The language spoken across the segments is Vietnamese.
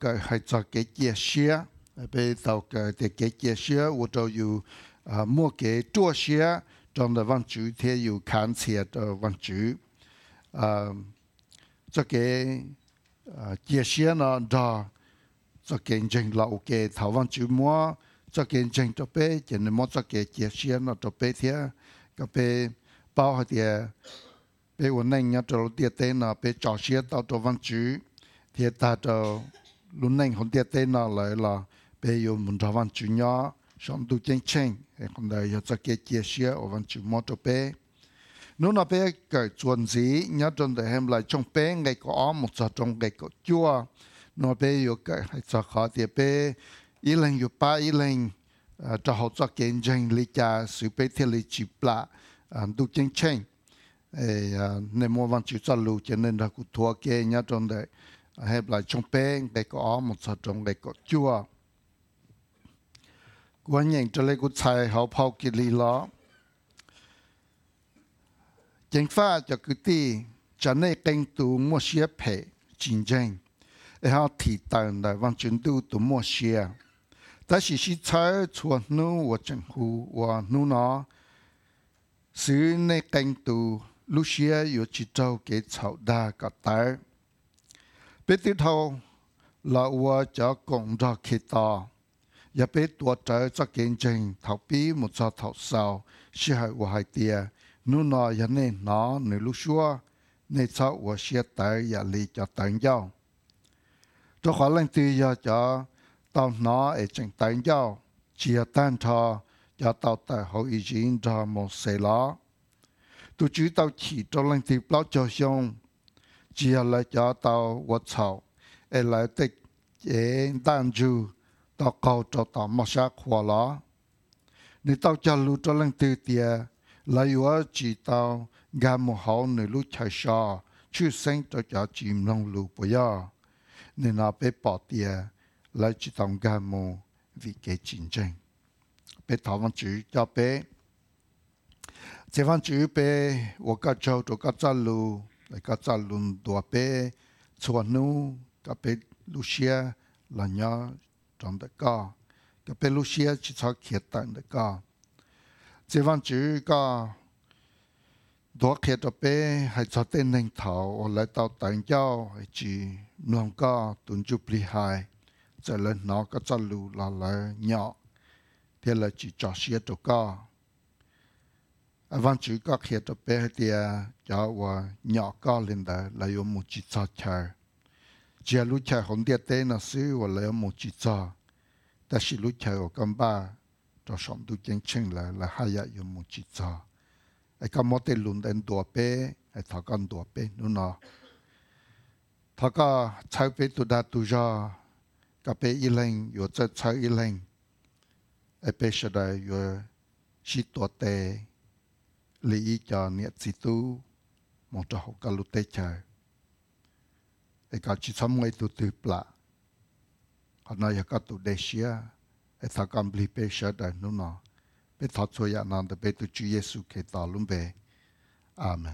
cái hay cho cái chia sẻ bây tàu cái chia sẻ我就有mua cái chia sẻ trong đó văn chủ thì有看切的văn主这个chia sẻ呢đó cho cái trình là ok thảo văn chủ mua cho cái trình cho bé chỉ nên mua cho cái chia sẻ nó cho bé thì cái bé bao hết thì bé ổn định nhá cho tiền tên nó bé trả sẻ tao cho văn chủ thì ta cho lúc này không tiền tên nó lại là bé yêu muốn cho văn chủ nhá xong tu chân chân còn đây cho cái chia sẻ ở văn chủ mua cho bé nếu nó bé cái chuẩn gì nhớ trong để em lại trong bé ngày có một số trong ngày có chua nó bé yêu cái hay cho khó thì bé ý lên yêu ba ý lên cho họ cho kiến trình lý cha sự bé thì lý chịu bạ tu chân chân nên mua văn chủ cho lưu cho nên là cũng thua cái nhớ trong để em lại trong bé ngày có một số trong ngày có chua quan nhận cho lấy cũng xài họ phao cái lý đó chính pháp cho cái tí cho nên kinh tu mua xe phê chiến tranh họ thị tận là văn chuyển tu mua xe但是是在错努我政府我努那是那经度路线有去找给炒大个单，别对头老我就讲着去到，也别多找这见证逃避没做头少，是还我还爹，努那也那那你路说，你找我写单也里就等要，这可能对要就。tao nó ở trên tán giao chia tan cho cho tao tại hậu ý kiến cho một xe lá tôi chỉ tao chỉ cho lên tiếp bao cho xong chia lại cho tao vật sầu ở lại tích để đàn du tao cầu cho tao một sắc hoa lá nếu tao cho lưu cho lên từ tiề lại yếu chỉ tao gam một hậu người lưu chạy xa chứ sinh cho chìm lòng lưu bây giờ nên nó bị bỏ tiề lại chỉ tông gà mù vì cái chiến tranh. Bé thảo văn chủ cho bé. Thế văn chủ bé, 我个州做个za路，个za路多bé，错努个bé路线，人家长得高，个bé路线只操开单的高。thế văn chủ个多开着bé，还操点领头，我来到单交，还只弄个蹲住厉害。giờ lên nó có cho lù là nhỏ thì là chỉ cho xe cho có văn chủ có khi cho bé thì cho và nhỏ có lên đó là dùng một chỉ cho chơi chỉ lúc chơi không địa tên là xứ và là một chỉ choแต่是lúc chơi ở căn ba cho sống tu chân chân là hai ya dùng một chỉ cho ai có một tên luôn đến đùa bé ai thằng con đùa bé nữa nó thằng có chơi bé tu đã tu ra cái bé y lên, yo chơi chơi y lên, cái bé sẽ đây yo chỉ tổ tệ, lý cho nhiệt sĩ tu, một trò học cái lúc tệ chơi, cái chỉ sống ngay tu tu bạ, hôm nay cái tu đề xia, cái thằng con bị bé sẽ đây nữa nọ, bé thọ cho ya nan de bé tu Chúa Giêsu cái ta luôn bé, amen.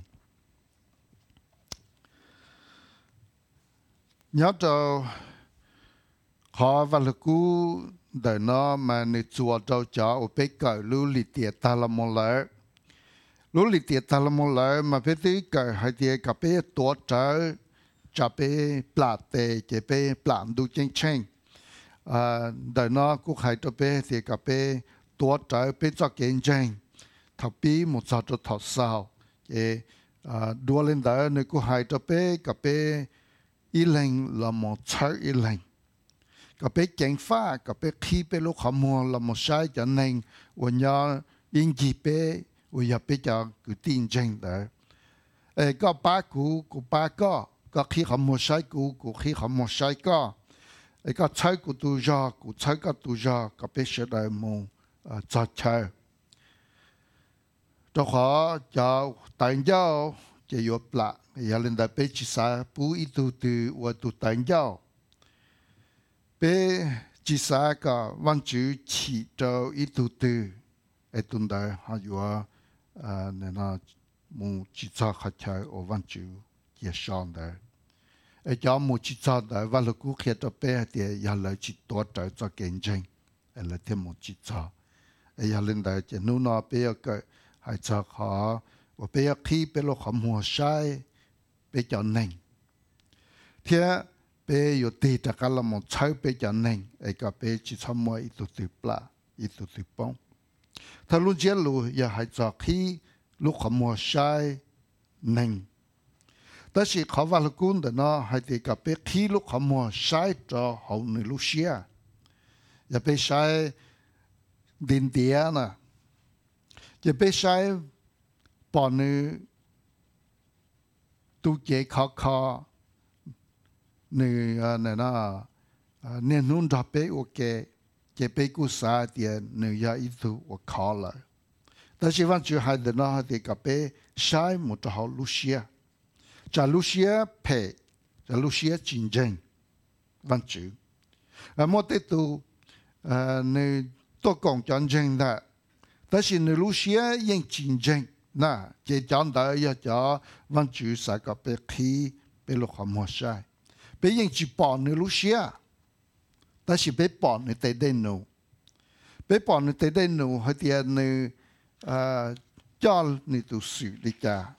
Nhớ cho họ và lực cú đời nó mà người chùa trâu chó ở bên cạnh lũ lì tiệt ta là một lũ lì tiệt ta là một mà bên dưới cạnh hai tiệt cả bên tổ trợ cho bên plạt tê cho bên plạt du chân chân đời nó cũng hay cho bên thì cả bên tổ trợ bên cho kiến chân thằng bí một sao cho thằng sao cái đua lên đời này cũng hay cho bên cả bên ý lên là một chơi ý lên cái bé chén pha cái bé khi bé lúc họ mua là một sai cho nên và nhớ yên gì bé và giờ bé cho cái tin chân đấy cái ba cũ của ba cái khi họ mua sai cũ của khi họ mua sai cái sai của tôi ra của sai cái tôi ra cái bé sẽ đại mua cho chơi cho họ cho tài giao chỉ có lạ giờ lên đại bé chỉ sa bù ít tu từ và tu tài giao bé chỉ sa cả văn chữ chỉ cho ít tu từ ở tuần đại họ vừa nên là muốn chỉ cho khách chơi ở văn chữ kia sang đấy cho một chỉ cho đời và lúc kia cho bé thì giờ lại chỉ tổ trợ cho kinh doanh là thêm một chỉ cho giờ lên đây chỉ nu nó bé cái hay cho họ và bé khi bé lo họ mua sai bé cho nên thì bé yêu tì tất cả là một trái bé cho nên cái bé chỉ cho mua ít tuổi bla ít tuổi bôngถ้าลูกเจ้าลูกอย่าให้จากที่ลูกขโมยใช้หนึ่งแต่สิเขาว่าลูกคุณแต่เนาะให้ตีกับไปที่ลูกขโมยใช้จะเอาในลูกเชียอย่าไปใช้ดินเดียนะอย่าไปใช้ปอนในตู้เก็บข้าวในเนี่ยนะเนี่ยนุ่นจะไปโอเคจะไปกู้สาเดียนยาอิทุวขอเลยแต่ชีวันจูให้เดินหน้าที่กับไปใช้หมดจะหาลูเซียจะลูเซียเพจะลูเซียจริงจังวันจูหมดที่ตัวในตัวกองจันจังได้แต่是ในลูเซียยังจริงจังนะจะจันได้อยากจะวันจูใส่กับไปขี้ไปลูกขโมยใช้ไปยังจีบในลูเซียแต่สิไปปอนในแต่ได้หนูไปปอนในแต่ได้หนูให้เดียในจอลในตัวสื่อดิจ้า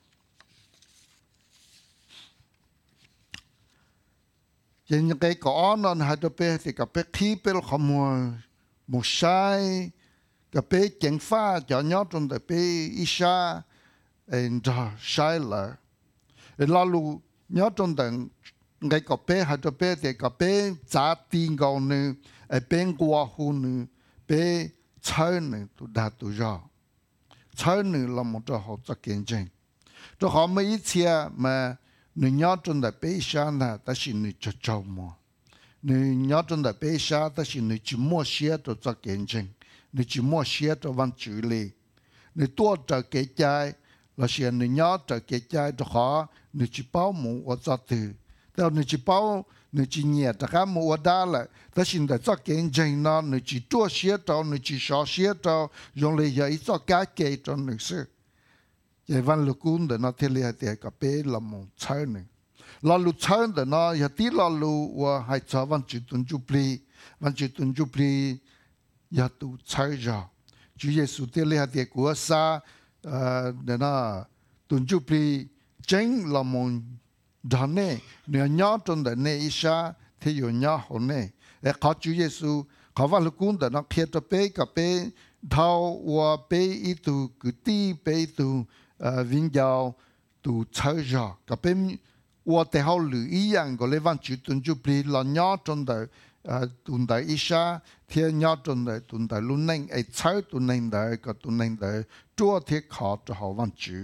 ยังไงก็อ่อนนให้ตัวไปสิกับไปขี้ไปขโมยหมูใช้กับไปเจ๋งฟ้าจะย้อนจนแต่ไปอิชาจะใช้เลยเราลูย้อนจนแต่ngay cà phê hay cà phê thì cà phê giá tiền cao nữa, bên qua hồ nữa, bên chơi nữa, tụi đã tụi ra, chơi nữa là một trò học rất kinh doanh. Trò họ mấy ít chia mà người nhớ trong đại bế xa là ta chỉ người cho trâu mà, người nhớ trong đại bế xa ta chỉ người chỉ mua xe cho rất kinh doanh, người chỉ mua xe cho văn chủ lý, người tua cho cái trái là chỉ người nhớ cho cái trái cho họ, người chỉ bảo mua ở rất từแต่หนูจีเป้าหนูจีเนี่ยแต่ก็มัวได้เลยแต่สิ่งที่จะเก่งจริงนะหนูจีตัวเสียตัวหนูจีชอเสียตัวยังเลยยังอีกแก่เกยตัวหนูสิอย่างวันลูกคุณเดี๋ยวนะที่เรียกเด็กกับเป้ละมงใช่หนึ่งเราลูกใช่เดี๋ยวนะอย่างที่เราลูกว่าให้ชาววันจุดตุนจุบลีวันจุดตุนจุบลีอย่าตูใช่จ้ะ主耶穌ที่เรียกเด็กกัวซาเดี๋ยวนะตุนจุบลีเจ๋งละมงดันเนี่ยเนื้อหยาจนแต่เนี่ยอิชาที่อยู่หยาหัวเนี่ยเขาจูเยซูเขาว่าลูกคุณแต่นักเขียนเป้กับเป้เท่าว่าเป้อีตูกุฏิเป้ตูวิญญาณตูเชื่อจ้ะกับเป้ว่าแต่เขาหรืออีอย่างก็เลยวันจุดตุนจุบลีหล่อหยาจนแต่ตุนแต่อิชาที่หยาจนแต่ตุนแต่ลุนเน่งไอ้เชื่อตุนเน่งแต่ก็ตุนเน่งแต่จั่วที่เขาจะหาวันจุ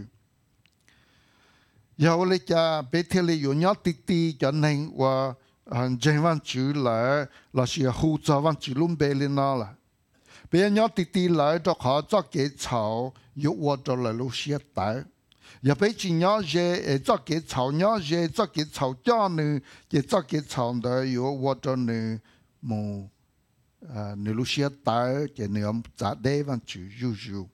ยาวเลยจะไปเที่ยวอยู่ยอดตีจะเน่งว่าเจวันจูเลยเราเสียหูจะวันจูลุ่มเบลินาละเป็นยอดตีเลยจะขอจะเกี่ยวเขาอยู่ว่าจะเลยลูเสียตายอย่าไปจีนยอดเจจะเกี่ยวเขายอดเจจะเกี่ยวเขาจ้าหนึ่งจะเกี่ยวเขาเดียวว่าจะหนึ่งมูหนึ่งลูเสียตายจะหนึ่งจะได้วันจูอยู่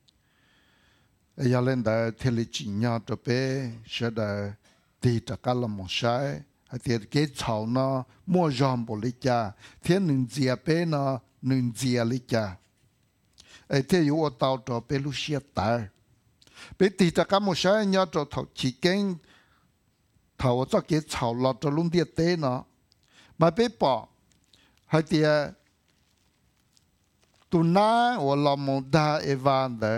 อย่าเล่นได้เทเลจินยาตัวเป้เชื่อได้ตีตะการละมองใช้ให้เทียนเกจเขาเนาะมั่วจอมบริจาเทียนหนึ่งเจียเป้เนาะหนึ่งเจียลิจาไอ้เทียอยู่ว่าเตาตัวเป้ลูเชียตายเป้ตีตะการมองใช้ยาตัวถกขีเก่งถาวจะเกจเขาเราจะลุ่มเดียเต้เนาะมาเป้ปอให้เทียตุน่าว่าเรามองได้เอวานเดอ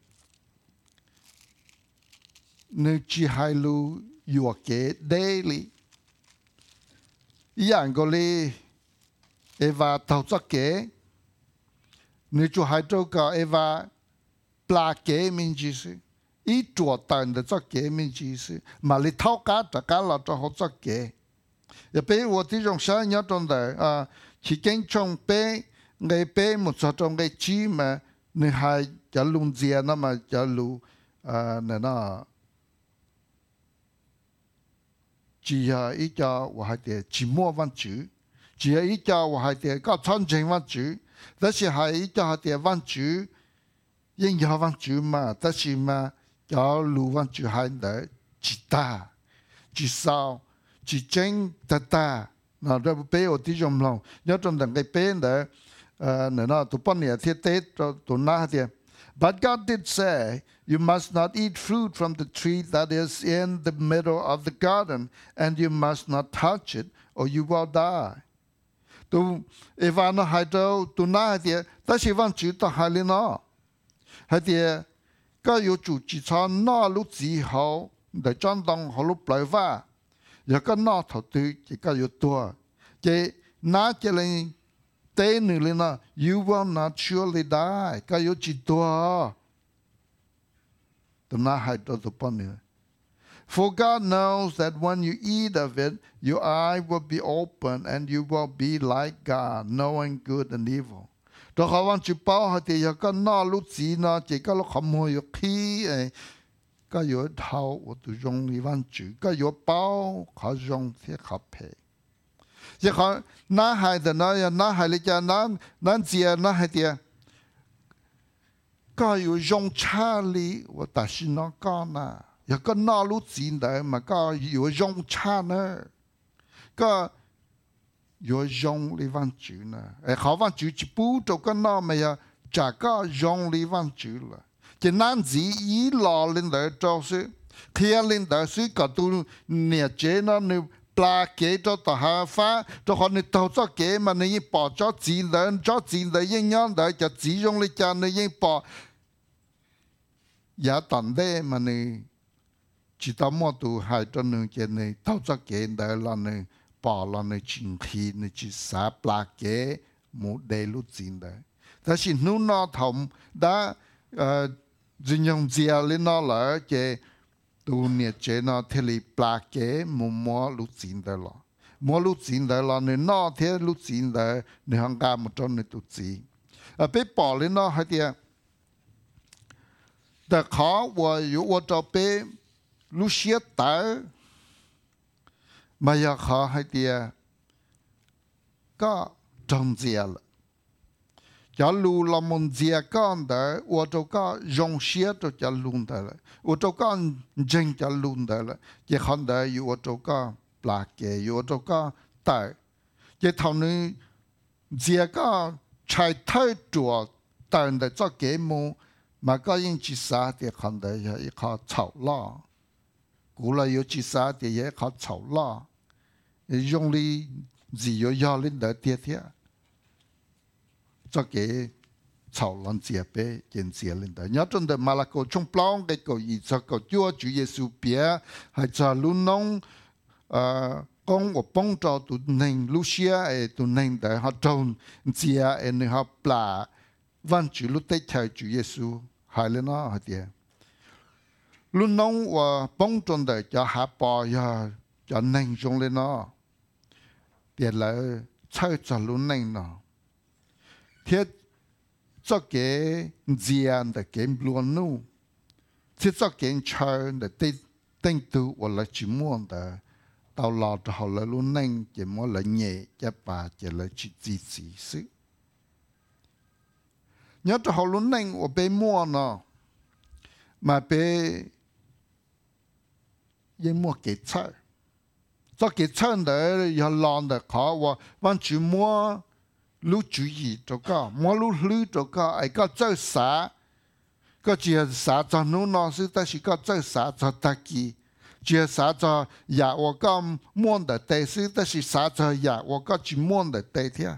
นึกจีให้ลูอยู่เกตเดลี่อย่างก็เลยเอวาเท่าจะเกนึกจูให้ตัวก็เอวาปลาเกมินจีสิอีตัวตันเดจะเกมินจีสิมาเลยเท่ากันแต่การเราจะหัวจะเกอย่าไปว่าที่จงใช้ยอดตรงไหนชิเก่งจงเป้ไงเป้หมดจงไงจีมานึกให้จะลุงเจียนะมาจะลูเนี่ยนะ只要一家我还得寂寞万主，只要一家我还得搞传承万主，但是还一家还得万主，应要万主嘛，但是嘛，要路万主还得极大、极少、极 chỉ tranh ta nó ra bé ở tí trong lòng nhớ trong đằng cái bé đó nó tụi bọn này thiết tế tụi na thì but God did say you must not eat fruit from the tree that is in the middle of the garden and you must not touch it or you will die. Tu Eva nó hai đâu tu na thì ta chỉ vẫn chịu ta hai lên nó hai thì cái yêu chủ chỉ cho nó lúc gì hậu để chọn đồng họ lúc lại va giờ cái nó thầu tư chỉ cái yêu tua chỉ na chỉ lên tên nữa lên nó you will not surely die cái yêu chỉ tua tu na hai đâu tu bao nhiêu. For God knows that when you eat of it, your eye will be open and you will be like God, knowing good and evil. Đó họ vẫn chỉ bảo thì giờ cái nó lúc gì nó chỉ cái lúc không hồi khi cái yếu thao của tụi dùng lý văn chữ cái yếu bảo họ dùng thì họ phải. Giờ họ na hai thì nó na hai lấy cho nó chia na hai thì cái yếu dùng cha lý và ta xin nó con à. Giờ có nó lúc gì đấy mà có yếu dùng cha nữa có yếu dùng lý văn chữ nữa họ văn chữ chỉ bù cho cái nó mà giờ chả có dùng lý văn chữ là chỉ nên gì ý lo lên đấy cho sự khi lên đấy sự cả tu nhà chế nó nếu pla kế cho ta ha phá cho họ nên tàu cho kế mà nên bỏ cho gì đấy yên nhon đấy cho chỉ dùng lý cha nên yên bỏ giá tận đấy mà nên chỉ tao mua tu hai cho nên cái này tao cho cái đấy là này bỏ là này chính khí này chỉ xả bạc cái một đề lúc gì đấy,แต่是นู้นnó thầm đã dùng用字lên nó là cái tu nhiệt chế nó thế là bạc cái mua lúc gì đấy là mua lúc gì đấy là này nó thế lúc gì đấy này hàng cả một trong này tu gì bị bỏ lên nó hay tiệt,แต่เขา我就被lúc xưa tới mà giờ họ hay tiệt có trong giờ là假如我们这讲的，我就讲用些就叫弄的了，我就讲真叫弄的了，这看的有我就讲白给，有我就讲带，这头呢这个才太多，但的这节目，嘛个人去啥的看的也一靠吵啦，古来有去啥的也靠吵啦，用力只有要领的贴贴。cho cái chào lần chia bê kiến chia lên đó nhớ trong đời mà là câu trong plong cái câu gì cho câu Chúa Giêsu bia hay cho luôn nông con của bông cho tụi nên Lucia tụi nên để họ trồng chia nên họ plà văn chữ lúc tết theo Chúa Giêsu hay lên nó hay tiệt luôn nông và bông trong đời cho hạ bò cho nên trong lên nó tiệt là chơi cho luôn nên nó thiết cho cái diện để cái luôn nu thiết cho cái chơi để tên tu hoặc là chỉ muốn để tao lo cho họ là luôn nên chỉ muốn là nhẹ cho bà chỉ là chỉ gì sự nhớ cho họ luôn nên và bé mua nó mà bé yên mua cái chơi cho cái chơi để họ lo để họ và vẫn chỉ mua lúc chú ý cho cả, mỗi lúc lưu cho cả, ai có chơi xả, có chỉ xả cho nó sự,但是có chơi xả cho ta kỳ, chỉ xả cho nhà 我个muốn的对事，但是xả cho nhà 我个只muốn的对天。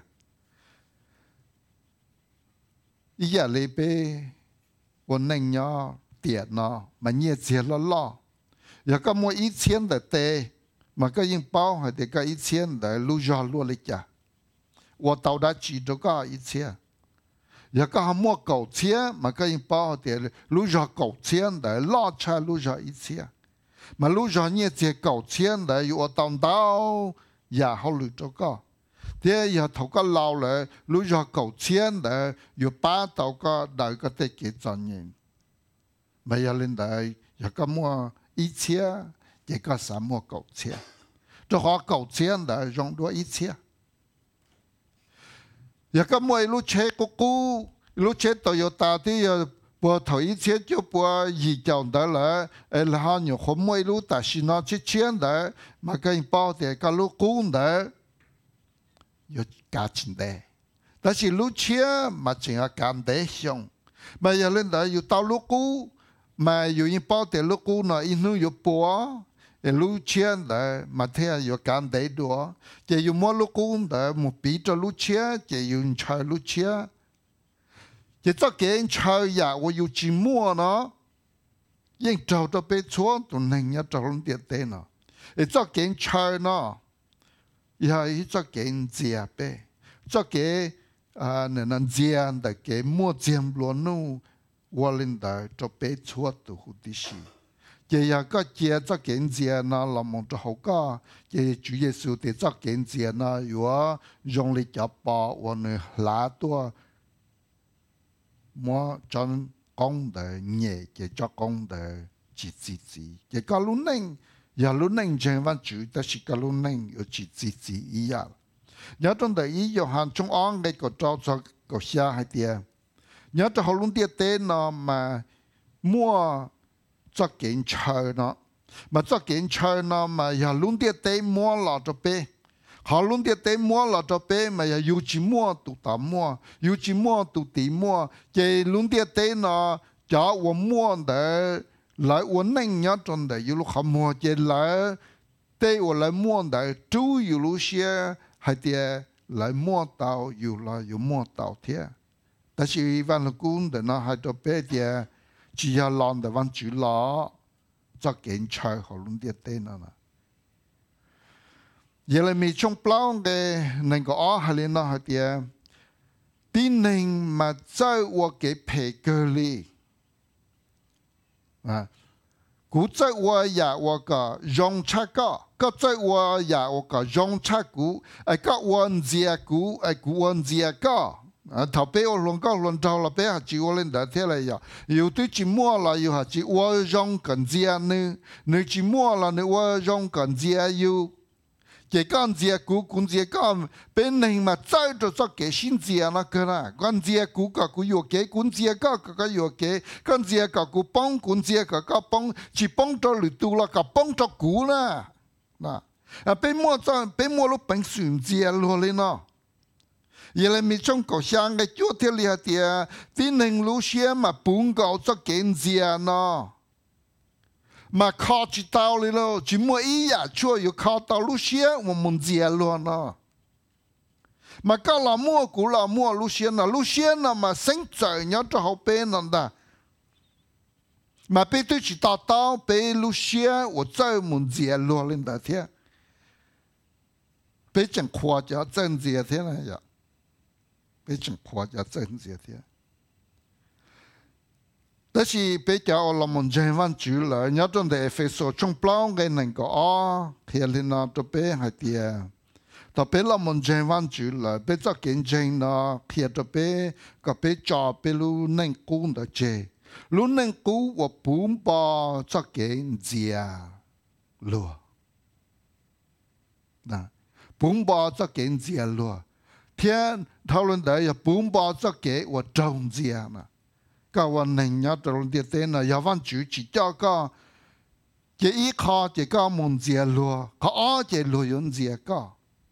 一夜里边，我能呀点呢，嘛也接了了，也个么1000的对，嘛个应包还得个1000的路上落了家。我到达几多个一切，也个还莫9000，嘛个人包的路上9000的，拉车路上1000，嘛路上也接9000的，我到也好路多个，这也头个老了，路上9000的，有8到个那个得几专人，没有人的也个莫1000，也个什么9000，这话9000的用多1000。giờ các mày lúc chế cô lúc chế Toyota thì bữa thầu ít chế cho bữa gì chọn đó là họ nhiều hôm mấy lúc ta xin nó chết chiến đó mà cái bao thì cái lúc cũ đó有价钱的，但是路车嘛只係簡單上，mà giờ lên đó 有道路cũ，mà 有人包的路cũ呢，因為有波，路車的嘛睇有簡單多，就有麼路cũ的冇比着路車，就有人踩路車，就這件踩呀，我有寂寞呢，因找到被錯都能要找人點點呢，這件踩呢。ya cho cái gì bé cho cái nên gì để cái mua tiền luôn nu walin đó cho bé chuột tu hụt đi xí cái ya cái kia cho cái gì na làm mong cho hậu cả cái Chúa Giêsu để cho cái gì na yo dùng lịch cho bảo và lá tua mua cho công đời nhẹ cái cho công đời chỉ cái lúc này ya lúc này trên văn chữ ta chỉ cái lúc này ở chỉ ý ya nhớ trong đời ý yo han trong ông cái cho xa hay tiệt nhớ trong họ luôn tiệt tên nó mà mua cho kiện chơi nó mà cho kiện chơi nó mà ya luôn tiệt tên mua là cho bé họ luôn tiệt tên mua là cho bé mà ya yêu chỉ mua tụ tạm mua yêu chỉ mua tụ tí mua cái luôn tiệt tên nó cho我mua để lại uốn nành nhớ trong đấy yêu lúc họ mua chơi lại tây uốn lại mua đấy chú yêu lúc xe hay tiệt lại mua tàu yêu là yêu mua tàu thế,但是văn lúc cũng để nó hay cho bé tiệt chỉ là làm để văn chữ là cho kiến chơi họ luôn tiệt tên nó, giờ là mình trong plan cái nên có ở hay là nó hay tiệt tin nên mà chơi qua cái phê cơ li à cú chơi qua ya qua cái rong cha cái chơi qua ya qua cái rong cha cú ai cái quan gia cú ai cú quan gia cái thảo bé ở luôn cái luôn thảo là bé hạt chỉ qua lên đã thế này ya yêu tôi chỉ mua là yêu hạt chỉ qua rong cần gia nữa nếu chỉ mua là nếu qua rong cần gia yêu cái con gia cú cũng gia con bên này mà chơi cho cái新gia nó cái nào con gia cú cả cú yêu cái con gia cả yêu cái con gia cả cú帮con gia cả帮chỉ帮cho lưỡi tu là cả帮cho cú nè nè bên mua lúc bên sườn gia luôn lên nó giờ là mình trong cổ sang cái chỗ thế này thì bên này lúc xưa mà bún gạo cho cái gia nó mà khó chỉ tao đi lo chỉ mua ý ya chua yêu khó tao lúc xưa mà muốn gì luôn nó mà cái là mua cũng là mua lúc xưa là mà sinh trời nhớ cho hậu bên nó đó mà bây tôi chỉ tao bây lúc xưa tôi chơi muốn gì luôn lên đó thế bây chẳng khoa cho chân gì thế này vậy bây chẳng khoa cho chân gì thế但是比較我們人文主了，有種的非所從標嘅能夠啊，其實呢都比係啲，特別我們人文主了，比較競爭呢，其實都比個比較比如能講的啫，如能講我本把作競爭咯，嗱，本把作競爭咯，天討論的要本把作競我中爭啦。cáiวันnày nhớ trong địa tên là giáo văn chủ chỉ cho cái ý khó chỉ có muốn gì luôn khó chỉ luôn những gì có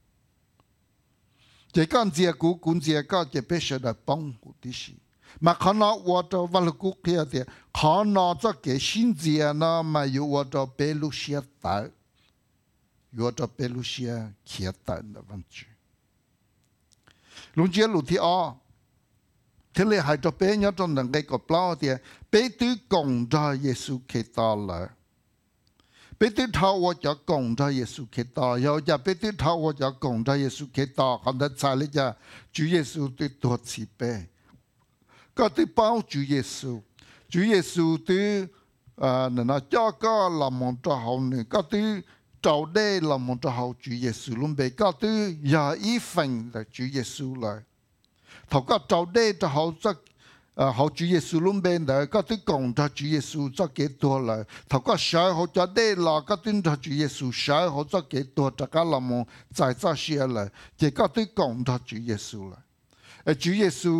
chỉ có gì cũ cũng gì có chỉ biết sẽ là bông của tí gì mà khó nó vào trong văn luật quốc kia thì khó nó cho cái sinh gì nó mà yêu vào trong bê lu xia tại vào trong bê lu xia kia tại là văn chủ lúc chia lúc thì thế là hai cho bé nhớ trong đằng cái cột bao thì bé tứ cùng cho Giêsu Kitô là bé tứ thao qua cho cùng cho Giêsu Kitô, rồi giờ bé tứ thao qua cho cùng cho Giêsu Kitô, còn đất sai lấy cho Chúa Giêsu tứ tuột xì bé, có tứ bao Chúa Giêsu tứ nó cho có làm một trò hậu nữa, có tứ trâu đê làm một trò hậu Chúa Giêsu luôn bé, có tứ giờ ý phần là Chúa Giêsu lại thầu có trâu đê cho họ cho họ Chúa Giêsu luôn bên đó có thứ cùng cho Chúa Giêsu cho cái tua lại thầu có sợ họ cho đê là có tin cho Chúa Giêsu sợ họ cho cái tua cho cả làm một giải cho xe lại chỉ có thứ cùng cho Chúa Giêsu lại Chúa Giêsu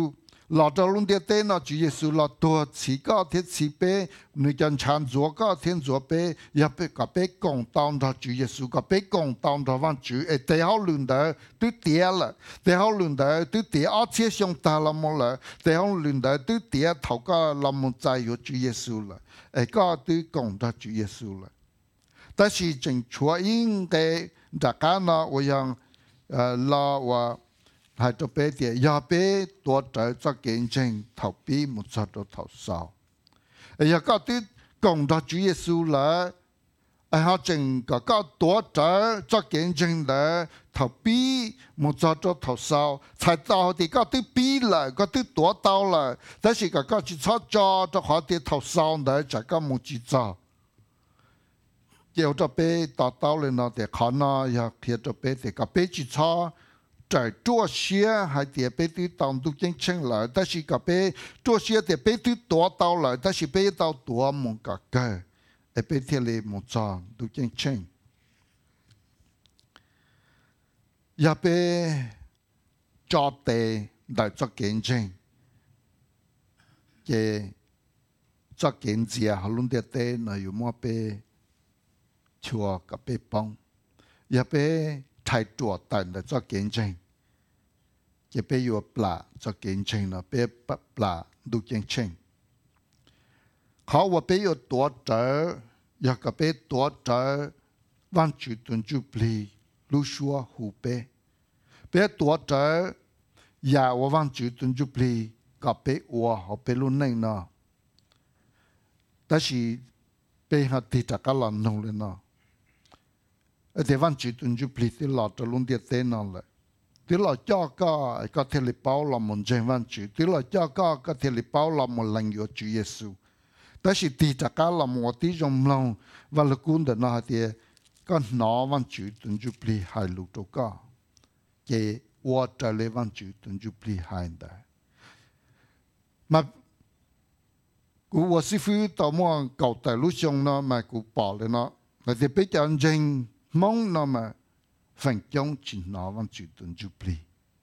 lọ cho luôn địa tên nó Chúa Giêsu lọ tua chỉ có thiết chỉ bé người chân chán chúa có thiên chúa bé ya bé cả bé công tông đó Chúa Giêsu cả bé công tông đó văn Chúa ấy để họ luyện đó tu tiệt là để họ luyện đó tu tiệt ở trên sông ta làm một là để họ luyện đó tu tiệt thầu có làm một trái của Chúa Giêsu là ấy có tu công đó Chúa Giêsu là 但是正确应该大家呢，我想老我係做俾啲，也俾多仔做見證，頭俾冇做到頭少。也個啲講到主耶穌啦，係正個多仔做見證啦，頭俾冇做到頭少，才到啲個啲俾啦，個啲多到啦，但是個去操作就好啲頭少呢，就個冇去做。叫做被打到了呢，得看呢，也叫做被这个被去操，在做些还得被对当都进城了，但是个被做些得被对多到了，但是被到多么个个，也被贴了么脏都进城，也被抓地来做见证，嘅做见证，好弄啲地呢有么被。chùa cả bê bông, giờ bê thay chùa tận là cho kiến trình, giờ bê yêu bả cho kiến trình là bê bả đủ kiến trình, họ và bê yêu tổ trợ, giờ cả bê tổ trợ văn chủ tuần chủ bì, lưu xua hủ bê tổ trợ, giờ và văn chủ tuần chủ bì cả bê ua họ bê luôn này nọ, đó là bê họ thì chắc cả lần nông lên nọ. Để văn chủ tuân chủ bì thì lọt cho luôn địa tên nào lại. Thì lọt cho có thể lý báo là một chân văn chủ. Thì lọt cho có thể lý báo là một lần của Chúa Giêsu. Đó là thì chắc cả là một tí trong lòng và lực quân để nó thì có nó văn chủ tuân chủ bì hai lúc cho có. Cái vô trở lại văn chủ tuân chủ bì hai đó. Mà cụ vô sĩ phu tao mua cầu tài lúc xong nó mà cụ bỏ lại nó. Và thì bây giờ anh mong nó mà phần chống chỉ nó văn chủ tuần chủ bì.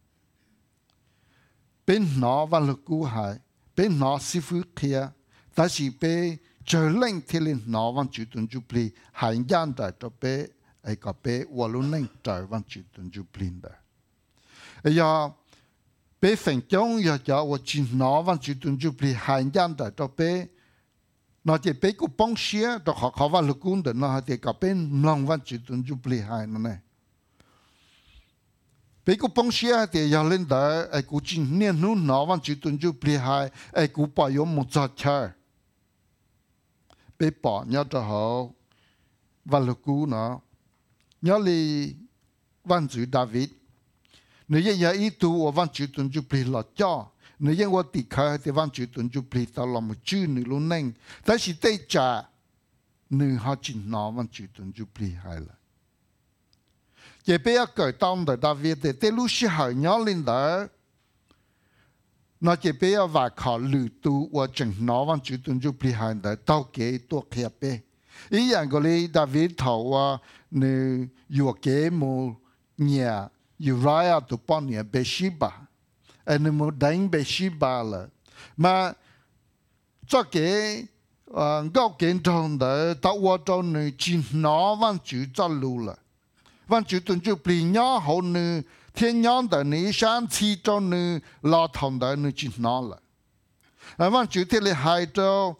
Bên nó văn lực cú hại, bên nó sĩ phu kia, ta chỉ bê trở lên thì lên nó văn chủ tuần chủ bì, hại nhân đại cho bê, ấy có bê vô luôn lên trở văn chủ tuần chủ bì đó. Ấy giờ, bê phần chống giờ cho vô chỉ nó văn chủ tuần chủ bì, hại nhân đại cho bê, nó chỉ biết cũng bông xía, rồi họ vào lực quân để nó thì cả bên lòng văn chủ tuần chủ bì hai nó này. Biết cũng bông xía thì giờ lên đó, ai cũng chỉ niên nút nó văn chủ tuần chủ bì hai, ai cũng bảo yếu một giờ chơi. Biết bỏ nhớ cho họ vào lực quân nó, nhớ li văn chủ David, nếu như giờ ý tu văn chủ tuần chủ bì là cho. Nếu như tôi đi khai thì văn chủ tuần chủ bì tao làm một chữ nữa luôn nên,但是对trả nữa họ chỉ nói văn chủ tuần chủ bì hay là, chỉ bây giờ cởi tông để David để lúc xưa họ nhớ lên đó, nó chỉ bây giờ vài khảo lử tu và chừng nói văn chủ tuần chủ bì hay là tao kể tôi kia bé, ý rằng cái này David thầu và nữa yêu kế một nhà Uriah tụ bao nhiêu Bathsheba. Anh muốn đánh bê sĩ bà là mà cho cái góc kiến thông đó tạo hóa cho người chỉ nó văn chủ cho lưu là văn chủ tuần chủ bì nhỏ hậu nữ thiên nhân đó nữ sáng chi cho nữ lo thông đó nữ chỉ nó là văn chủ thì là hai cho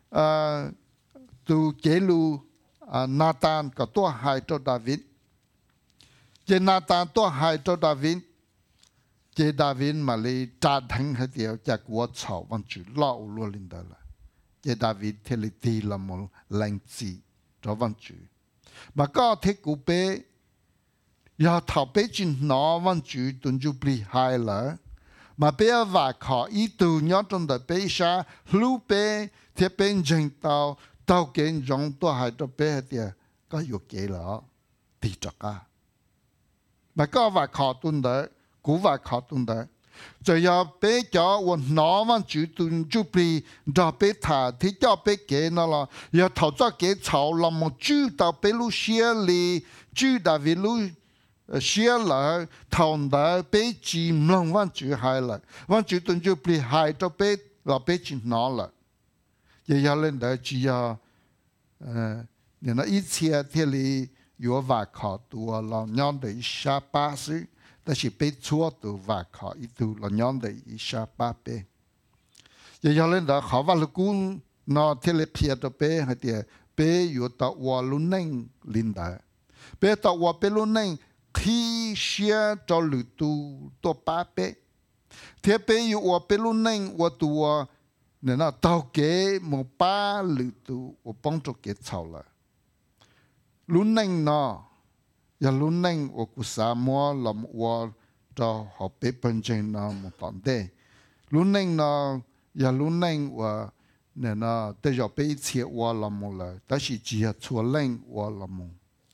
từ kế lưu Nathan có tua hai cho David cái Nathan tua hai cho David cái David mà lấy trả thắng hết điều chắc của cháu văn chủ lão luôn lên đó là cái David thì lấy đi làm một lãnh chỉ cho văn chủ mà có thể cụ bé giờ thảo bé chỉ nó văn chủ tuần chủ bì hai là mà bé và khó ý từ nhớ trong đời bé sa lưu bé thì bên trên tàu kiến giống tôi hai cho bé hết điều có yêu kế là thì chắc cả mà có và khó tuần đời cú và khó tuần đấy, rồi giờ bé cho quân nó văn chủ tuần chủ bì, cho bé thả thì cho bé kế nó là, giờ thảo cho kế cháu làm một chữ tao bé lu xia li chữ David lu xia lại thòng đã bé chim lòng văn chữ hai lại văn chữ tuần chữ bị hai cho bé là bé chim nó lại giờ giờ lên đó chỉ giờ nên là ít xe thì là有外考多了娘的下八岁，但是被错都外考一度了娘的下八倍，也有人的考完了工，那天来撇的背还得背有到我路能领的，背到我背路能提些找路都多八倍，贴背有我背路能我多，那到给莫八路都我帮助给操了。lúc nãy nó, giờ lúc nãy tôi cũng sa mua làm tôi cho họ biết bên trên nó một tận đây. Lúc nãy nó, giờ lúc nãy tôi nên nó để cho biết chuyện tôi làm một lần,但是只要做人我làm một.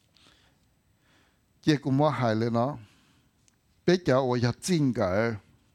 结果我害了nó, bây giờ tôi要真个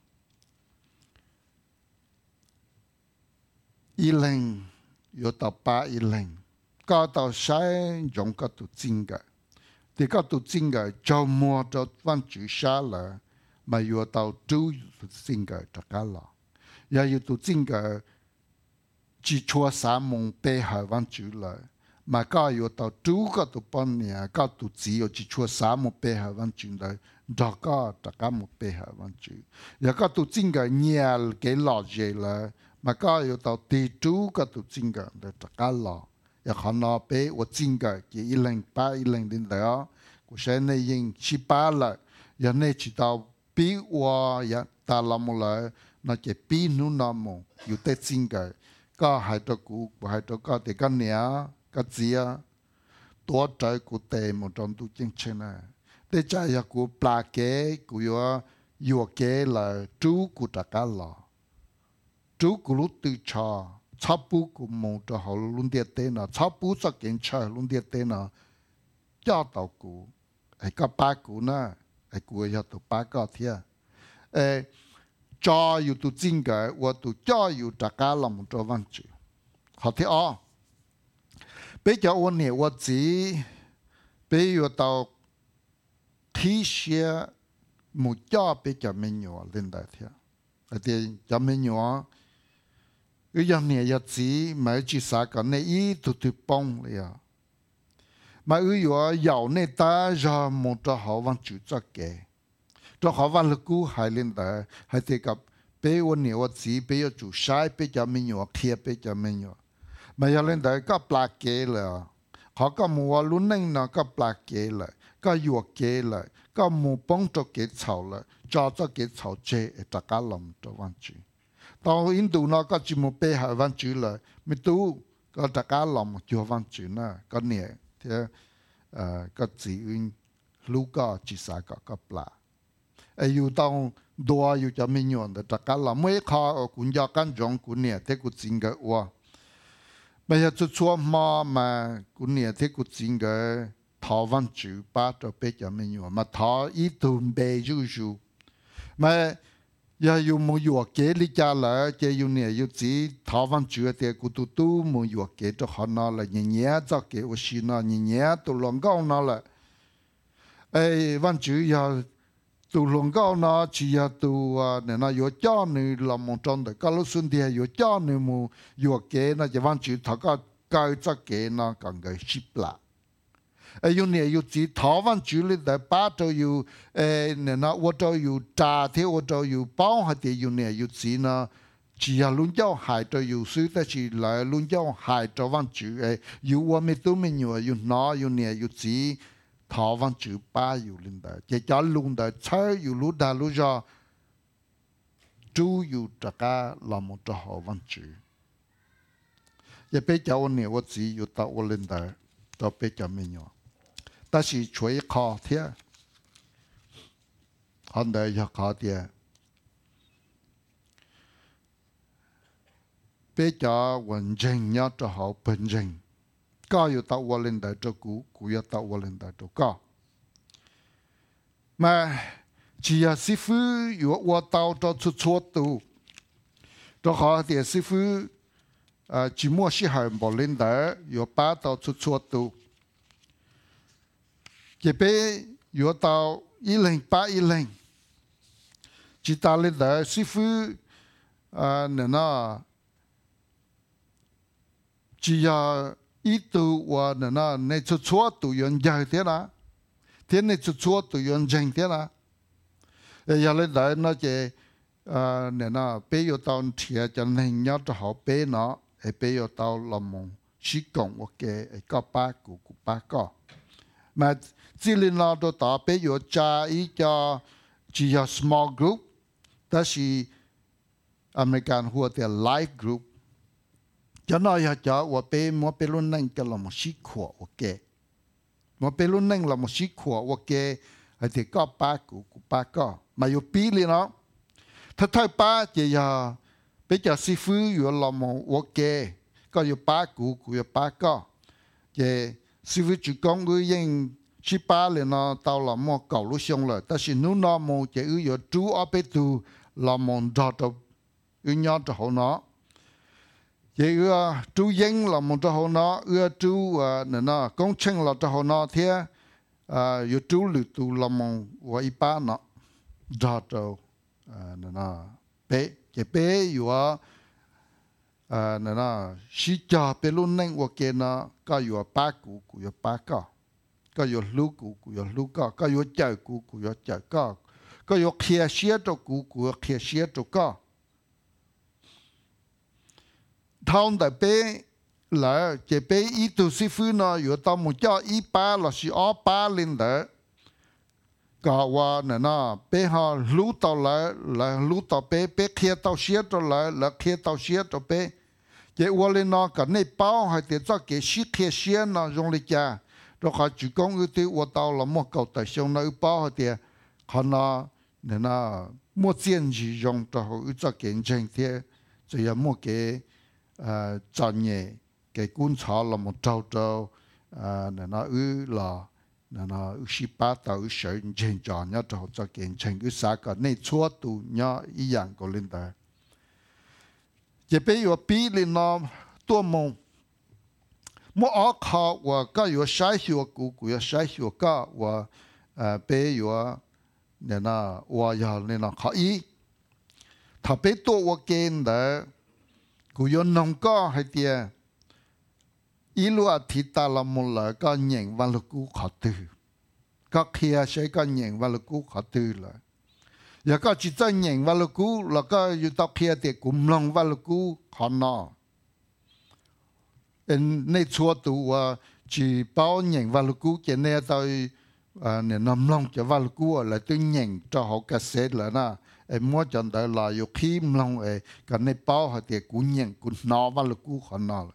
一零要到810。cao tàu sai dùng các tụ chính cái, thì các tụ chính cái cho mua cho văn chữ xa là mà yêu tàu chú tụ chính cái cho cả là, giờ yêu tụ chính cái chỉ cho sáng mong bê hải văn chữ là, mà các yêu tàu chú các tụ bọn nhà các tụ chỉ yêu chỉ cho sáng mong bê hải văn chữ là cho cả một bê hải văn chữ, giờ các tụ chính cái nhà cái lọ gì là, mà các yêu tàu tì chú các tụ chính cái để cho cả là ya khana pe wo jinga ki ilang pa ilang din da ko shane yin chi pa la ya ne chi ta pi wa ya ta la mo la na ke pi nu na mo yu te jinga ka hai to ku hai to ka te ka nia ka zia to tai ku te mo ton tu jing chena te cha ya ku pla ke ku yo ke la tu ku ta ka la tu ku lu tu cha chắp bút của một trò họ luôn điệt tên là chắp bút cho kiến chơi luôn điệt tên là cho tàu cũ ai có ba cũ na ai cũ cho tụ ba có thiệt cho yêu tụ chính cái và tụ cho yêu tất cả làm một trò văn chữ họ thiệt bây giờ tôi nhớ tôi chỉ bây giờ tàu thi xe một cho bây giờ mình nhỏ lên đại thiệt thì cho mình nhỏ cái giờ này giờ chỉ mà chỉ sao cái này ít tụt bôngเลยmà giờ giàu này ta ra một trò họ văn chữ cho kẻ trò họ văn lực cũ hay lên đó hay thì gặp bây giờ này chỉ bây giờ chủ sai bây giờ mình nhỏ kia bây giờ mình nhỏ mà giờ lên đó có bạc kẻ là họ có mua luôn nên nó có bạc kẻ là có yuộc kẻ là có mua bông cho kẻ chảo là cho kẻ chảo chế tất cả làm cho văn chữ tao Indo nó có chỉ một bề hải văn chữ là mình tu có tất cả lòng cho văn chữ na có nhẹ thì có chỉ lúc có chỉ sao có bả yêu tao đua yêu cho mình nhon de tất cả lòng mấy khó cũng do căn giống cũng nhẹ thế cũng chính cái wa bây giờ cho chua mà cũng nhẹ thế cũng chính cái thọ văn chữ ba cho bề cho mình nhon mà thọ ít tu bề ju mà giờ dùng một yuộc kế lý cha là chỉ dùng này dùng chỉ thảo văn chữ thì cụ tu một yuộc kế cho họ nó là nhẹ cho kế ở xí nó nhẹ tu lòng cao nó là ấy văn chữ giờ tu lòng cao nó chỉ giờ tu này nó yuộc cho người làm một trong đấy cái lúc xuân thì yuộc cho người một yuộc kế nó chỉ văn chữ thảo cái cho kế nó càng cái ship lại用呢有只台湾主力的把就有那我就有炸的我就有包下的用呢有只呢只要轮交海就有水但是来轮交海台湾主有我们都没有有哪有呢有只台湾主把有领的这家轮的车有路大路上主有这个那么多台湾主也别叫我呢我只有到我领的都别叫没有但是吹考贴，很多要考的，比较文静要做好本人，高要到我领导做股要到我领导做高。mà chỉ là sư phụ有我到到出错度，做好的师傅只莫是还冇领导有把到出错度。这边有到 ý lên ba ý lên chỉ ta lên đó sư phụ nên nó chỉ là ý tu và nên nó nên cho chúa tu yon dài thế nào thế nên cho chúa tu yon dài thế nào giờ lên đó nó chỉ nên nó bây giờ tao thiệt cho nên nhớ cho họ bây nó bây giờ tao làm mong sĩ công ok có ba cụ ba có mà chỉ là nó đó ta bây giờ cha ý cho chỉ là small group đó là American hoặc là life group cho nó giờ cho và mua luôn nên cái là một sĩ khổ ok mua luôn nên là một sĩ khổ ok thì có ba cụ ba có mà yêu pi liền nóถ้าถ้าป้าจะยาไปจะซีฟื้อยู่ลมโอเคก็อยู่ป้ากูอยู่ป้าก็จะซีฟื้จุกงก็ยังชิป้าเลยนะตาวลมเก่าลุชงเลยแต่สินู้นมจะอยู่จูเอาไปดูลมดอดยอดหัวเนาะจะจูยิงลมดอหัวเนาะจูเนี่ยนะกงเชิงลมดอหัวเนาะเทียอยู่จูหรือตูลมว่าอีป้าเนาะดอดนั่นน่ะเป๊ะจะเป๊ะอยู่ว่านั่นน่ะสิจ่าเป็นรุ่นนึงว่าเกณฑ์ก็อยู่ป้ากูอยู่ป้าก็อยู่ลูกกูอยู่ลูกก็อยู่เจ้ากูอยู่เจ้าก็อยู่เขียเสียตัวกูเขียเสียตัวก็ทางแต่เป๊ะแล้วจะเป๊ะอีตัวสิฟื้นน่ะอยู่ตามหมู่เจ้าอีป้าเราสิอ้อป้าเล่นเด้อก็ว่าเนี่ยนะเป้หารู้ต่อแล้วรู้ต่อเป้เคลียร์ต่อเสียต่อแล้วเคลียร์ต่อเสียต่อเป้เจ้าวันเลยนะกันในเป้าให้เดี๋ยวจะเกี่ยชิเคลียร์เสียนะยงเลยจ้าเราขาจุกงอุติว่าต่อละมั่วเก่าแต่ช่วงนั้นเป้าให้เดี๋ยวขณะเนี่ยนะมั่วเจียนจียงต่ออุจะเก่งจริงเที่ยจะยังมั่วเกี่ยจันเย่เกี่ยกุนชาละมั่วเจ้าเนี่ยนะละนั่นน่ะสิป้าตาเฉยจริงจังเนี่ยจะจะเก่งจริงสาก็ในชั่วตัวเนี่ยอีอย่างก็เล่นได้จะไปอยู่ปีเลยนะตัวมงมั่วออกข่าวว่าก็อยู่ใช้หัวกูอยู่ใช้หัวก็ว่าไปอยู่เนี่ยนะว่าอย่างเนี่ยนะเขาอีถ้าไปตัวว่าเก่งได้กูอยู่น้องก็ให้เดียอีลัวทิตาละมุลละก็เหย่งวันละกูขอตือก็เคลียใช้ก็เหย่งวันละกูขอตือเลยอย่าก็จิตใจเหย่งวันละกูแล้วก็อยู่ต่อเคลียเด็กกลุ่มลงวันละกูขอนอเป็นในชัวตัวจีเป้าเหย่งวันละกูจะเนี่ยต่อเนี่ยนำลงจะวันละกูอะไรตัวเหย่งจะหอกระเซ็ดเลยนะไอ้มัวจันได้ลายอยู่ขี้มลงไอ้กันในเป้าให้เด็กกูเหย่งกูนอวันละกูขอนอ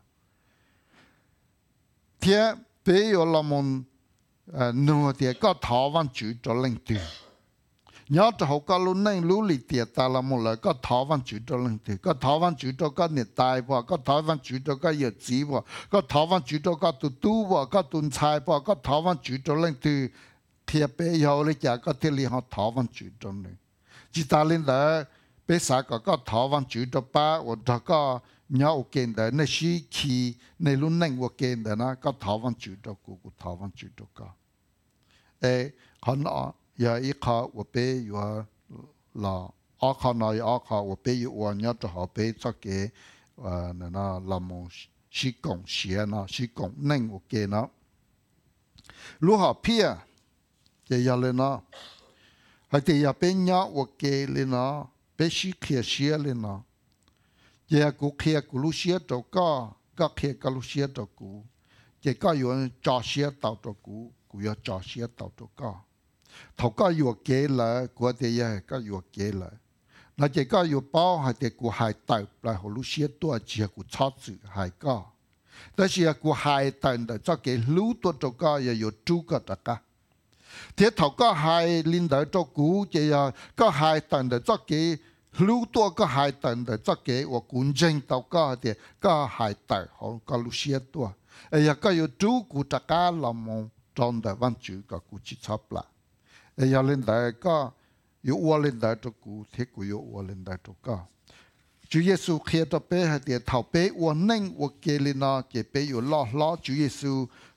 เทียเปย์อยู่ละมุนนัวเทียก็ท้อวันจุดจะเล่นตีย้อนจะหกก็รู้นั่งรู้ลิเตียตาละมุนเลยก็ท้อวันจุดจะเล่นตีก็ท้อวันจุดก็เนี่ยตายบ่ก็ท้อวันจุดก็เหยียดจีบ่ก็ท้อวันจุดก็ตู้บ่ก็ตุนชายบ่ก็ท้อวันจุดจะเล่นตีเทียเปย์อยู่เลยจ้ะก็เทียลีหอท้อวันจุดตรงนี้จิตาลินเลยเปย์สาก็ท้อวันจุดป้าว่าก็nhớ ok đấy nên sĩ khi nên luôn nâng ok đấy na có thảo văn chữ đó của thảo văn chữ đó cả ê hắn ở giờ ít khó của bé vừa là ở khó nói ở khó của bé vừa nhớ cho họ bé cho cái nên là làm một sĩ công xia na sĩ công nâng ok nó lúc họ pia thì giờ lên nó hay thì giờ bé nhớ ok lên nó bé sĩ kia xia lên nó giờกูเคลียร์กูรู้เสียตัวก็เคลียร์ก็รู้เสียตัวกูเจ้าก็อยู่จ่อเสียตัวกูอยู่จ่อเสียตัวก็เขาก็อยู่เกล้กูเดียก็อยู่เกล้แล้วเจ้าก็อยู่ป้อให้เด็กกูหายตายไปเขารู้เสียตัวเจ้ากูชอบสื่อหายก็แต่เจ้ากูหายตายแต่เจ้าเกรู้ตัวก็อย่าอยู่จู้ก็ตะกะเทียเขาก็หายลินเดอร์ตัวกูเจ้าก็หายตายแต่เจ้าเกรู้ตัวก็หายตายแต่จะเก๋ว่ากุญแจตัวก็เดี๋ยวก็หายตายเขาก็รู้เสียตัวไอ้ยังก็อยู่จูกูตะการละมงจนแต่วันจูก็กูจิตชอบละไอ้ยังเล่นได้ก็อยู่วัวเล่นได้ตัวกูเทกูอยู่วัวเล่นได้ตัวก็主耶穌เคลียร์ตัวเป้ให้เดี๋ยวเท่าเป้วัวนิ่งวัวเกลินาเจเป้อยู่ล้อ主耶穌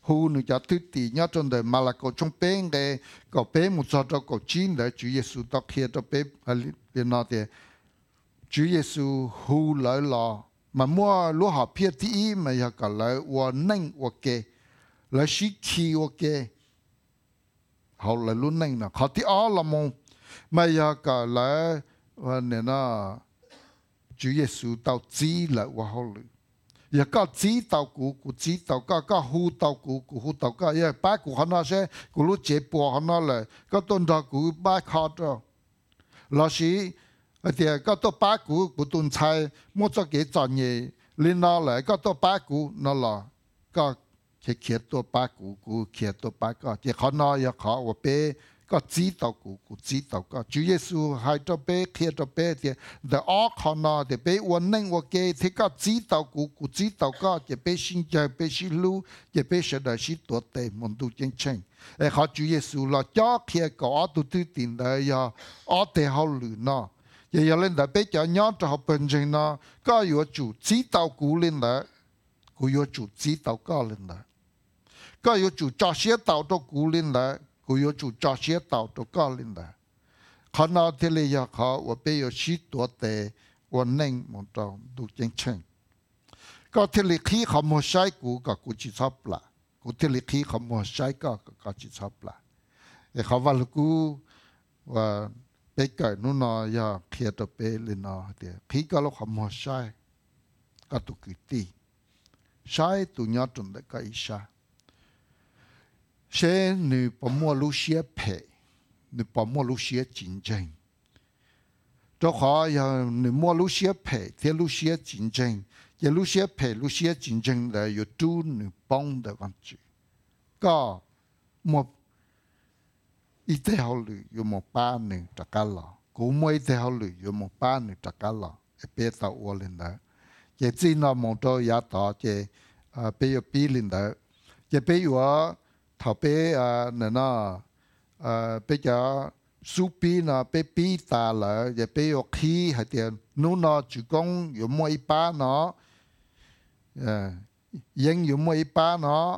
hu nu cha tư tì nhớ trong đời mà là có trong bên cái có bên một số có chín để Chúa Giêsu đặc hiện cho bên bên nó thì Chúa Giêsu hu lại là mà mua lúa họ phía tí mà giờ cả lại và nâng và kê lại sĩ khí và kê họ lại luôn nâng nè họ tí ó là mong mà giờ cả lại và nên là Chúa Giêsu tao chỉ lại và họ lại giờ có chỉ tao cụ chỉ tao có hu tao cụ hu tao có giờ ba cụ họ nói sẽ cụ lúc chế bỏ họ nói là có tôn tao cụ ba khó đó là sĩ thì có tô ba cụ tôn sai mua cho cái chọn nghề lên nó lại có tô ba cụ nó là có cái kia tô ba cụ kia tô ba có thì họ nói giờ họ và bé có chỉ tao cụ chỉ tao có Chúa Giêsu hai cho bé kia cho bé thì the all họ nói thì bé uốn nâng uốn kê thì có chỉ tao cụ chỉ tao có thì bé sinh ra bé sinh lưu thì bé sẽ được sinh tuổi tệ môn tu chân chân họ Chúa Giêsu là cho kia có tu tu tin đấy giờ ở thế họ lử nó giờ lên đó bé cho nhớ cho họ bên trên nó có yếu chủ chỉ tao cụ lên đó cụ yếu chủ chỉ tao có lên đó có yếu chủ cho xe tao cho cụ lên đó cụ yếu chủ cho xe tao cho có lên đó họ nói thế là giờ họ và bé yếu sĩ tuổi tệ và nên một trong tu chân chân có thế là khi họ mua sai cụ có cụ chỉ sắp lại cụ thế là khi họ mua sai có chỉ sắp lại để họ vào lúc cụ và bé cái nó nói giờ khi tôi bé lên nó thì khi có lúc họ mua sai có tụ kỳ tì sai tụ nhớ trong đấy cái sai sẽ nữ bỏ mua lúc xía phê nữ bỏ mua lúc xía chiến tranh cho họ giờ nữ mua lúc xía phê thì lúc xía chiến tranh giờ lúc xía phê lúc xía chiến tranh là有猪nữ bông的问题có một ít thế họ lử有một ba nữ trả cá lò cũng mỗi thế họ lử有một ba nữ trả cá lò bé tàu uo lên đó giờ chỉ nó một đôi giá tỏ giờ bé有bí lên đó giờ bé有thảo bé nè nó bé giờ su bí nó bé bí ta là giờ bé有khí hay tiền nó nó chỉ công有mỗi ba nó yên有mỗi ba nó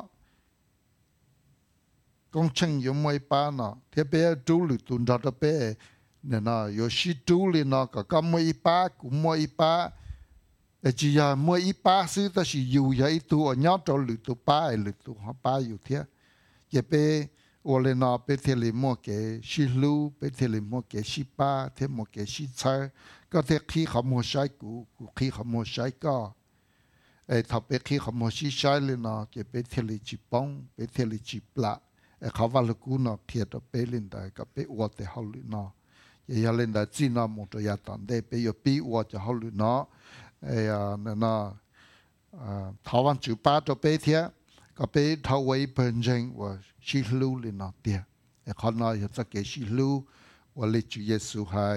công trình有mỗi ba nó thế bé chú lử tuần đó bé nè nó有时chú lên nó có mỗi ba cũng mỗi ba chỉ là mỗi ba xứ ta chỉอยู่vậy tu ở nhớ cho lử tu ba lử tu họ baอยู่thế giờ bé ở lên nó bé thế là mua cái xí lưu bé thế là mua cái xí ba thế mua cái xí trái có thể khi họ mua trái cũ khi họ mua trái có thằng bé khi họ mua xí trái lên nó giờ bé thế là chỉ bông bé thế là chỉ bạเขาว่าลูกน้องเทียบไปเล่นได้ก็ไปอวดแต่เขาลูกน้องอย่าเล่นได้จีน่าหมดอย่าตอนได้ไปอยู่ปีอวดจะเขาลูกน้องนั่นน่ะถาวันจุป้าจะไปเทียก็ไปทาวายเป็นจริงว่าชิลูเลยนะเดียเขาหน้าอยากจะเกิดชิลูว่าเลยจุเยซูให้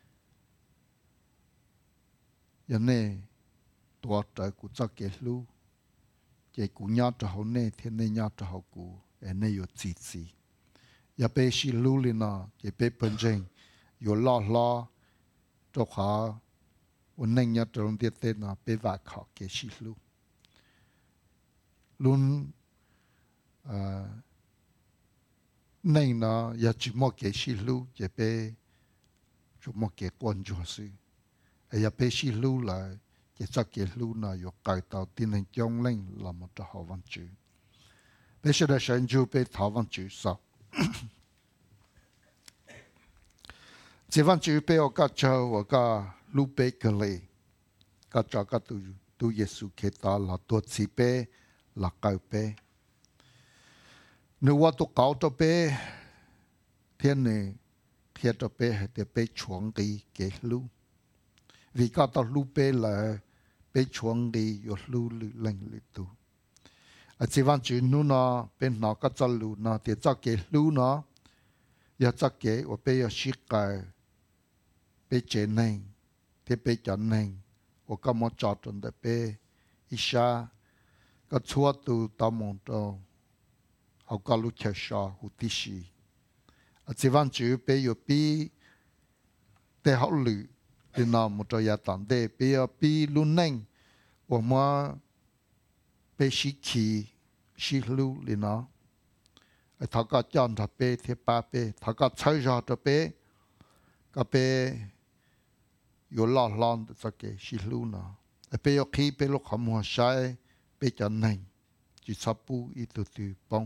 ยันเนี่ยตัวใจกูจะเกิดลูเจ้ากูยอดจะเขาเนี่ยเทียนเนี่ยยอดจะเขากูnày有支持，也被是努力呢，也被本身有拉，做好我能要这种的呢，被挖考给是路，论能呢也只么给是路，也被就么给关注是，也被是路来，也这给路呢有改到的能将领，那么就好问题。bây giờ神就被台湾举手，台湾举被我个叫我个路被个嘞，个叫个都耶稣给他了多慈悲，了高悲。你我都搞到悲，天呢，天到悲还得被传给路，vì có tao路悲来被传给有路冷里头。chỉ văn chữ nu nó bên nó có cho lù nó thì cho cái lù nó giờ cho cái và bây giờ xí cái bây chế này thì bây giờ này và có một trò trong đó bây isa có chua từ tao mong cho họ có lúc chơi sao hụt tí xí chỉ văn chữ bây giờ bi để họ lù thì nó một trò nhà tạm để bây giờ bi luôn neng và mà bây xí khí xí lưu lì nó thọ có chọn thọ bê thì ba bê thọ có chơi rõ thọ bê có bê yếu lọ lon cho cái xí lưu nó bê yếu khi bê lúc họ mua sai bê cho nên chỉ sắp bu ít từ từ bông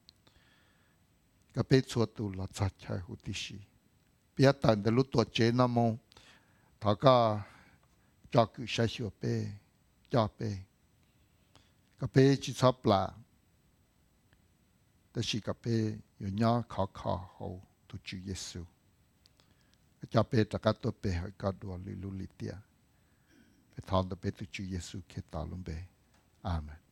cái bê chua tu là chặt chạy hụt đi xí bây giờ từ lúc tuổi trẻ nó mong thọ có cho cứ sai sửa bê cho bê cái bê chỉ sắp làแต่สิกับเปอยู่ย่อขอหูตุจูเยซูจะเปตะกัดตัวเปให้กัดดัวลิลุลิเตียไปทอนตัวเปตุจูเยซูเคตาลุมเบอาเมน